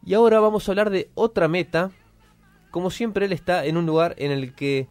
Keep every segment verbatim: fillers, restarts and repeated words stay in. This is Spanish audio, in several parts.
Y ahora vamos a hablar de otra meta. Como siempre, él está en un lugar en el que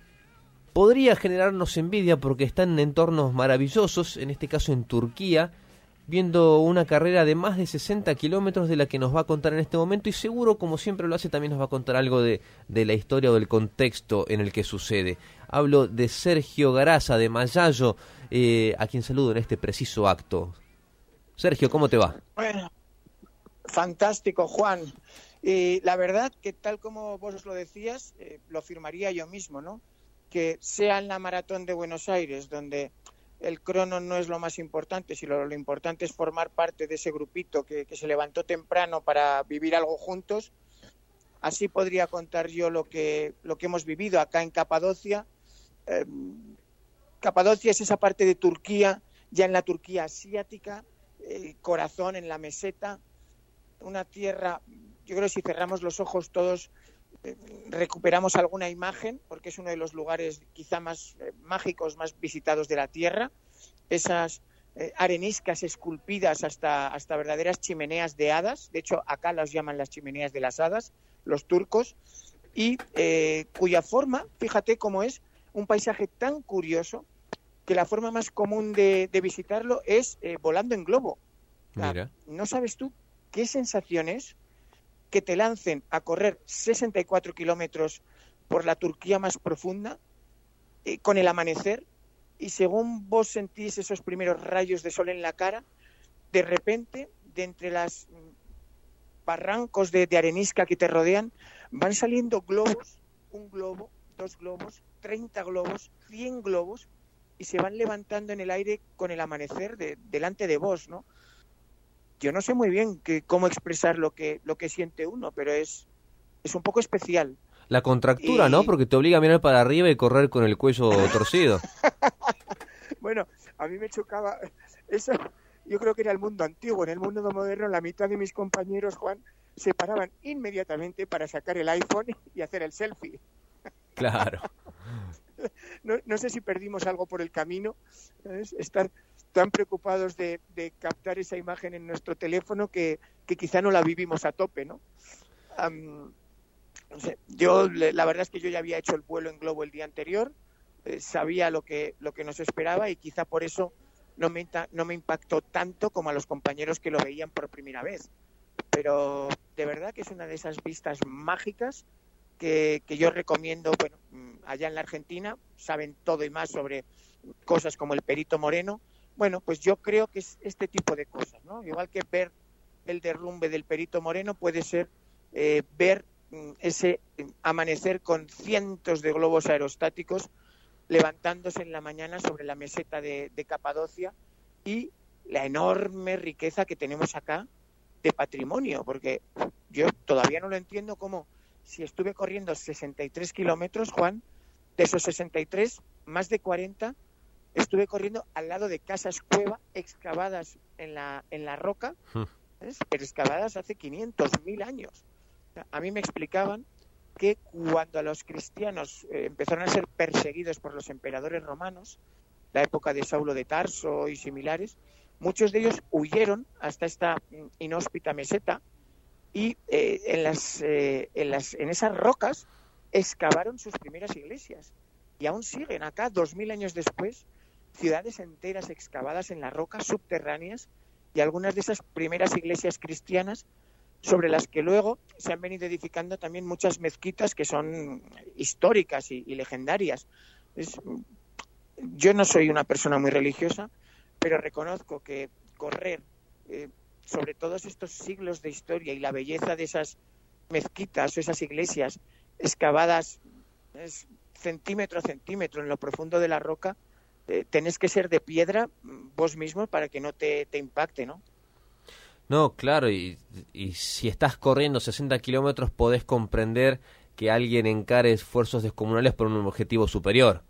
podría generarnos envidia porque está en entornos maravillosos, en este caso en Turquía, viendo una carrera de más de sesenta kilómetros de la que nos va a contar en este momento, y seguro, como siempre lo hace, también nos va a contar algo de, de la historia o del contexto en el que sucede. Hablo de Sergio Garaza, de Mayayo, eh, a quien saludo en este preciso acto. Sergio, ¿cómo te va? Bueno, fantástico, Juan. Y la verdad que tal como vos lo decías, eh, lo firmaría yo mismo, ¿no? Que sea en la Maratón de Buenos Aires, donde el crono no es lo más importante, sino lo importante es formar parte de ese grupito que, que se levantó temprano para vivir algo juntos. Así podría contar yo lo que, lo que hemos vivido acá en Capadocia. Eh, Capadocia es esa parte de Turquía, ya en la Turquía asiática, el corazón en la meseta, una tierra, yo creo que si cerramos los ojos todos eh, recuperamos alguna imagen, porque es uno de los lugares quizá más eh, mágicos, más visitados de la tierra, esas eh, areniscas esculpidas hasta, hasta verdaderas chimeneas de hadas, de hecho acá las llaman las chimeneas de las hadas, los turcos, y eh, cuya forma, fíjate cómo es, un paisaje tan curioso, que la forma más común de, de visitarlo es eh, volando en globo. Mira. ¿No sabes tú qué sensación es que te lancen a correr sesenta y cuatro kilómetros por la Turquía más profunda, eh, con el amanecer, y según vos sentís esos primeros rayos de sol en la cara, de repente, de entre las barrancos de, de arenisca que te rodean, van saliendo globos, un globo, dos globos, treinta globos, cien globos, y se van levantando en el aire con el amanecer de, delante de vos, ¿no? Yo no sé muy bien que, cómo expresar lo que, lo que siente uno, pero es, es un poco especial. La contractura, Y... ¿no? Porque te obliga a mirar para arriba y correr con el cuello torcido. Bueno, a mí me chocaba eso. Yo creo que era el mundo antiguo. En el mundo moderno, la mitad de mis compañeros, Juan, se paraban inmediatamente para sacar el iPhone y hacer el selfie. Claro. No, no sé si perdimos algo por el camino, ¿sabes? Estar tan preocupados de, de captar esa imagen en nuestro teléfono que, que quizá no la vivimos a tope, ¿no? Um, no sé, yo la verdad es que yo ya había hecho el vuelo en globo el día anterior, eh, sabía lo que, lo que nos esperaba, y quizá por eso no me, no me impactó tanto como a los compañeros que lo veían por primera vez. Pero de verdad que es una de esas vistas mágicas Que, que yo recomiendo. Bueno, allá en la Argentina saben todo y más sobre cosas como el Perito Moreno. Bueno, pues yo creo que es este tipo de cosas, ¿no? Igual que ver el derrumbe del Perito Moreno, puede ser eh, ver ese amanecer con cientos de globos aerostáticos levantándose en la mañana sobre la meseta de, de Capadocia, y la enorme riqueza que tenemos acá de patrimonio, porque yo todavía no lo entiendo cómo, si estuve corriendo sesenta y tres kilómetros, Juan, de esos sesenta y tres, más de cuarenta estuve corriendo al lado de casas cueva excavadas en la, en la roca, ¿ves? Pero excavadas hace quinientos mil años. A mí me explicaban que cuando a los cristianos eh, empezaron a ser perseguidos por los emperadores romanos, la época de Saulo de Tarso y similares, muchos de ellos huyeron hasta esta inhóspita meseta, y eh, en, las, eh, en, las, en esas rocas excavaron sus primeras iglesias, y aún siguen acá, dos mil años después, ciudades enteras excavadas en la roca, subterráneas, y algunas de esas primeras iglesias cristianas, sobre las que luego se han venido edificando también muchas mezquitas que son históricas y, y legendarias. Es, yo no soy una persona muy religiosa, pero reconozco que correr eh, sobre todos estos siglos de historia y la belleza de esas mezquitas o esas iglesias excavadas es, centímetro a centímetro en lo profundo de la roca, eh, tenés que ser de piedra vos mismo para que no te, te impacte, ¿no? No, claro, y, y si estás corriendo sesenta kilómetros podés comprender que alguien encare esfuerzos descomunales por un objetivo superior.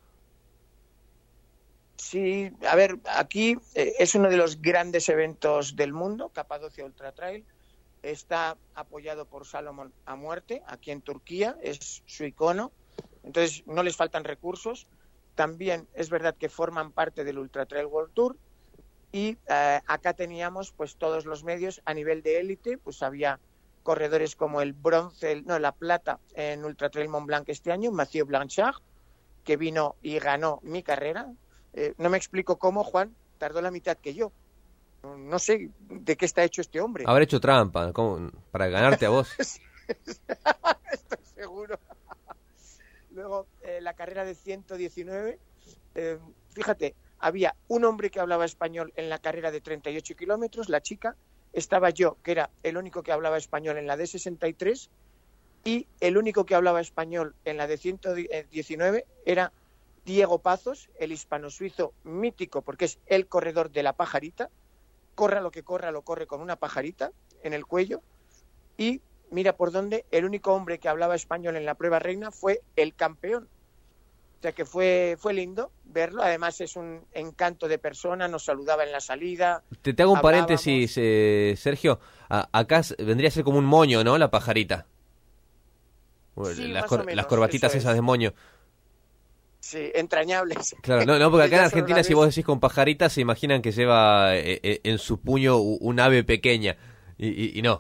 Sí, a ver, aquí eh, es uno de los grandes eventos del mundo, Capadocia Ultra Trail. Está apoyado por Salomón a muerte, aquí en Turquía, es su icono. Entonces no les faltan recursos. También es verdad que forman parte del Ultra Trail World Tour. Y eh, acá teníamos pues todos los medios a nivel de élite, pues había corredores como el bronce, el, no, la plata en Ultra Trail Mont Blanc este año, Mathieu Blanchard, que vino y ganó mi carrera. Eh, no me explico cómo, Juan, tardó la mitad que yo. No sé de qué está hecho este hombre. Habrá hecho trampa, ¿cómo? Para ganarte a vos. Estoy seguro. Luego, eh, la carrera de ciento diecinueve, eh, fíjate, había un hombre que hablaba español en la carrera de treinta y ocho kilómetros, la chica, estaba yo, que era el único que hablaba español en la de sesenta y tres, y el único que hablaba español en la de ciento diecinueve era Diego Pazos, el hispano-suizo mítico, porque es el corredor de la pajarita. Corra lo que corra, lo corre con una pajarita en el cuello. Y mira por dónde, el único hombre que hablaba español en la prueba reina fue el campeón. O sea que fue, fue lindo verlo. Además es un encanto de persona, nos saludaba en la salida. Te, te hago un paréntesis, eh, Sergio. A, acá vendría a ser como un moño, ¿no? La pajarita. Sí, las, más cor, o menos, las corbatitas esas es. de moño. Sí, entrañables. Claro, no, no porque acá en Argentina si vos decís con pajarita se imaginan que lleva eh, eh, en su puño un ave pequeña. Y, y, y no.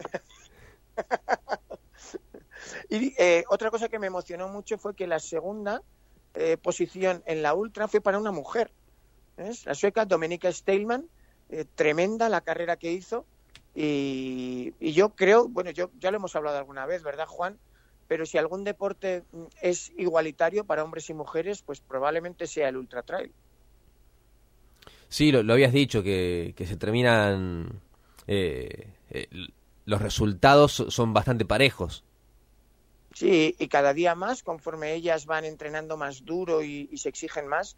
Y eh, otra cosa que me emocionó mucho fue que la segunda eh, posición en la ultra fue para una mujer. ¿Ves? La sueca Dominika Steilman, eh, tremenda la carrera que hizo. Y, y yo creo, bueno, yo ya lo hemos hablado alguna vez, ¿verdad, Juan? Pero si algún deporte es igualitario para hombres y mujeres, pues probablemente sea el ultra trail. Sí, lo, lo habías dicho, que, que se terminan... Eh, eh, los resultados son bastante parejos. Sí, y cada día más, conforme ellas van entrenando más duro y, y se exigen más.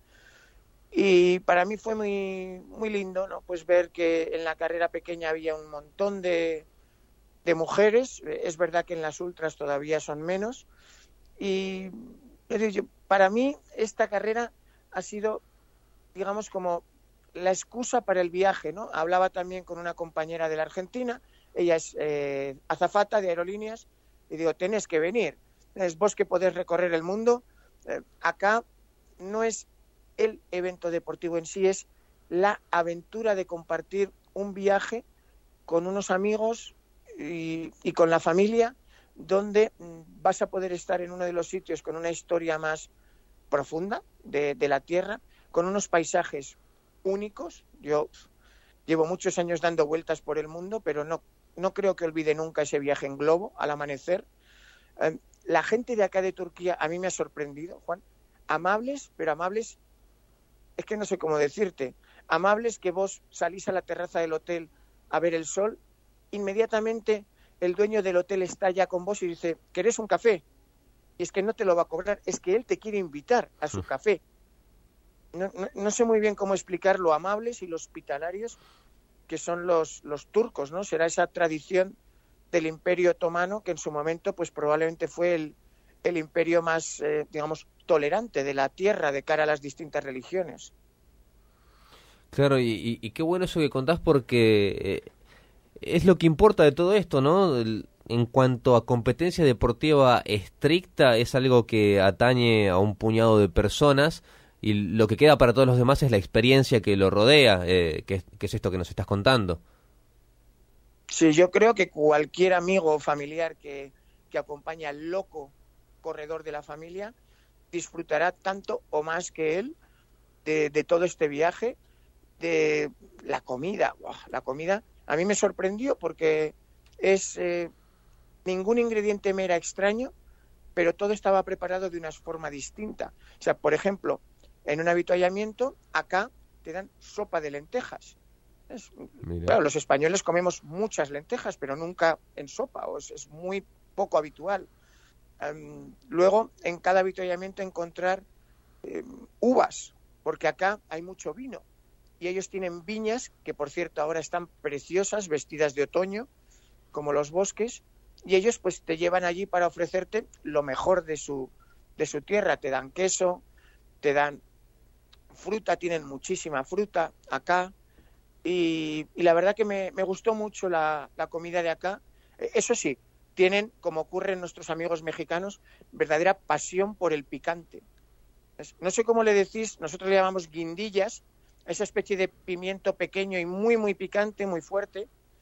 Y para mí fue muy, muy lindo, ¿no? Pues ver que en la carrera pequeña había un montón de... de mujeres. Es verdad que en las ultras todavía son menos, y para mí esta carrera ha sido, digamos, como la excusa para el viaje, ¿no? Hablaba también con una compañera de la Argentina, ella es eh, azafata de aerolíneas, y digo, tenés que venir, es vos que podés recorrer el mundo, eh, acá no es el evento deportivo en sí, es la aventura de compartir un viaje con unos amigos Y, y con la familia, donde vas a poder estar en uno de los sitios con una historia más profunda de, de la tierra, con unos paisajes únicos. Yo llevo muchos años dando vueltas por el mundo, pero no, no creo que olvide nunca ese viaje en globo al amanecer. Eh, la gente de acá de Turquía a mí me ha sorprendido, Juan. Amables, pero amables, es que no sé cómo decirte, amables que vos salís a la terraza del hotel a ver el sol, inmediatamente el dueño del hotel está ya con vos y dice, ¿querés un café? Y es que no te lo va a cobrar, es que él te quiere invitar a su café. No, no, no sé muy bien cómo explicar lo amables y lo hospitalarios que son los, los turcos, ¿no? Será esa tradición del Imperio Otomano que en su momento pues probablemente fue el, el imperio más, eh, digamos, tolerante de la tierra de cara a las distintas religiones. Claro, y, y, y qué bueno eso que contás porque... Eh... es lo que importa de todo esto, ¿no? En cuanto a competencia deportiva estricta, es algo que atañe a un puñado de personas y lo que queda para todos los demás es la experiencia que lo rodea, eh, que, que es esto que nos estás contando. Sí, yo creo que cualquier amigo o familiar que, que acompaña al loco corredor de la familia disfrutará tanto o más que él de, de todo este viaje, de la comida, ¡wow! La comida... A mí me sorprendió porque es eh, ningún ingrediente me era extraño, pero todo estaba preparado de una forma distinta. O sea, por ejemplo, en un avituallamiento, acá te dan sopa de lentejas. Es, claro, los españoles comemos muchas lentejas, pero nunca en sopa, o es, es muy poco habitual. Um, luego, en cada avituallamiento encontrar eh, uvas, porque acá hay mucho vino. Y ellos tienen viñas, que por cierto ahora están preciosas, vestidas de otoño, como los bosques, y ellos pues te llevan allí para ofrecerte lo mejor de su, de su tierra. Te dan queso, te dan fruta, tienen muchísima fruta acá, y, y la verdad que me, me gustó mucho la, la comida de acá. Eso sí, tienen, como ocurre en nuestros amigos mexicanos, verdadera pasión por el picante. No sé cómo le decís, nosotros le llamamos guindillas, esa especie de pimiento pequeño y muy, muy picante, muy fuerte,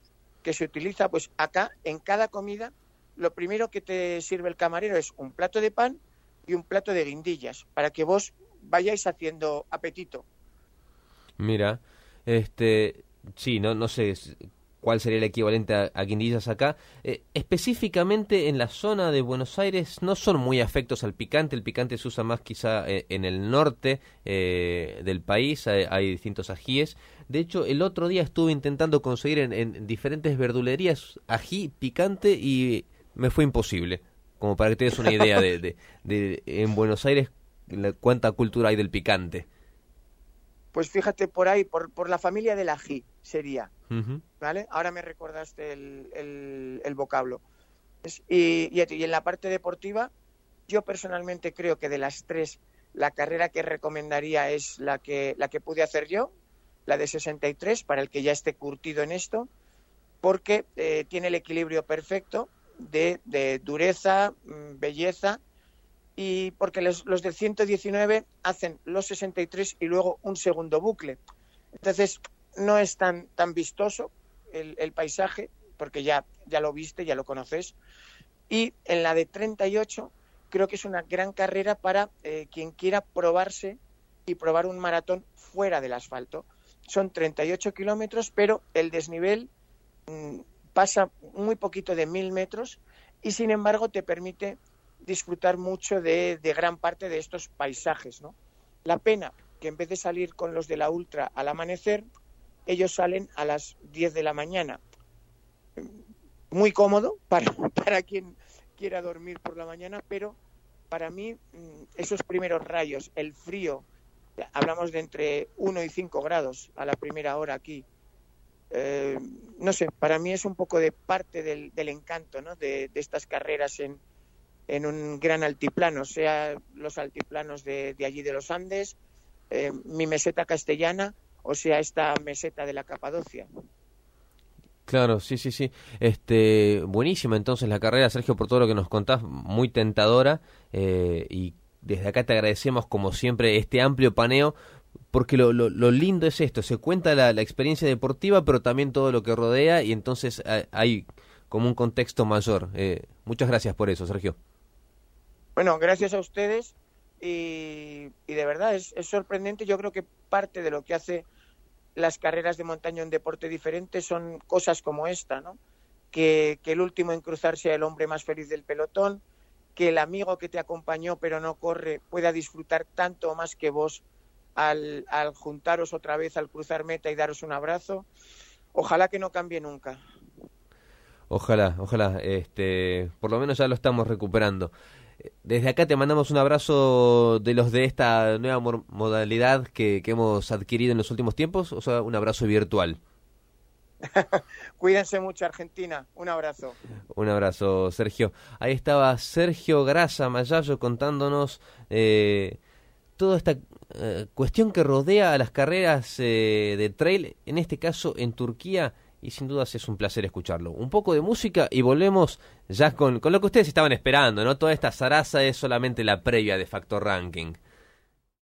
que se utiliza, pues acá en cada comida lo primero que te sirve el camarero es un plato de pan y un plato de guindillas, para que vos vayáis haciendo apetito. Mira, este, sí, no, no sé cuál sería el equivalente a, a guindillas acá. Eh, específicamente en la zona de Buenos Aires no son muy afectos al picante. El picante se usa más quizá eh, en el norte eh, del país. Hay, hay distintos ajíes. De hecho, el otro día estuve intentando conseguir en, en diferentes verdulerías ají picante y me fue imposible. Como para que te des una idea de, de, de, de en Buenos Aires la, cuánta cultura hay del picante. Pues fíjate, por ahí, por, por la familia del ají sería, Uh-huh. ¿vale? Ahora me recordaste el, el, el vocablo. Es- Y, y, y en la parte deportiva, yo personalmente creo que de las tres, la carrera que recomendaría es la que, la que pude hacer yo, la de sesenta y tres, para el que ya esté curtido en esto, porque eh, tiene el equilibrio perfecto de, de dureza, mm, belleza, y porque los, los del ciento diecinueve hacen los sesenta y tres y luego un segundo bucle. Entonces, no es tan, tan vistoso el, el paisaje, porque ya, ya lo viste, ya lo conoces. Y en la de treinta y ocho creo que es una gran carrera para eh, quien quiera probarse y probar un maratón fuera del asfalto. Son treinta y ocho kilómetros, pero el desnivel mmm, pasa muy poquito de mil metros y sin embargo te permite disfrutar mucho de, de gran parte de estos paisajes, ¿no? La pena que en vez de salir con los de la ultra al amanecer, ellos salen a las diez de la mañana. Muy cómodo para, para quien quiera dormir por la mañana, pero para mí esos primeros rayos, el frío, hablamos de entre uno y cinco grados a la primera hora aquí, eh, no sé, para mí es un poco de parte del, del encanto, ¿no? de, de estas carreras en en un gran altiplano, sea los altiplanos de, de allí de los Andes, eh, mi meseta castellana, o sea esta meseta de la Capadocia. Claro, sí, sí, sí. Este, buenísima entonces la carrera, Sergio, por todo lo que nos contás, muy tentadora, eh, y desde acá te agradecemos como siempre este amplio paneo, porque lo, lo, lo lindo es esto, se cuenta la, la experiencia deportiva, pero también todo lo que rodea, y entonces hay, hay como un contexto mayor. Eh, muchas gracias por eso, Sergio. Bueno, gracias a ustedes y, y de verdad es, es sorprendente. Yo creo que parte de lo que hace las carreras de montaña un deporte diferente son cosas como esta, ¿no? Que, que el último en cruzar sea el hombre más feliz del pelotón, que el amigo que te acompañó pero no corre pueda disfrutar tanto o más que vos al, al juntaros otra vez, al cruzar meta y daros un abrazo. Ojalá que no cambie nunca. Ojalá, ojalá, este, por lo menos ya lo estamos recuperando. Desde acá te mandamos un abrazo de los de esta nueva modalidad que, que hemos adquirido en los últimos tiempos, o sea, un abrazo virtual. Cuídense mucho, Argentina. Un abrazo. Un abrazo, Sergio. Ahí estaba Sergio Grasa Mayayo contándonos eh, toda esta eh, cuestión que rodea a las carreras eh, de trail, en este caso en Turquía, y sin dudas es un placer escucharlo. Un poco de música y volvemos ya con, con lo que ustedes estaban esperando, ¿no? Toda esta zaraza es solamente la previa de Factor Ranking.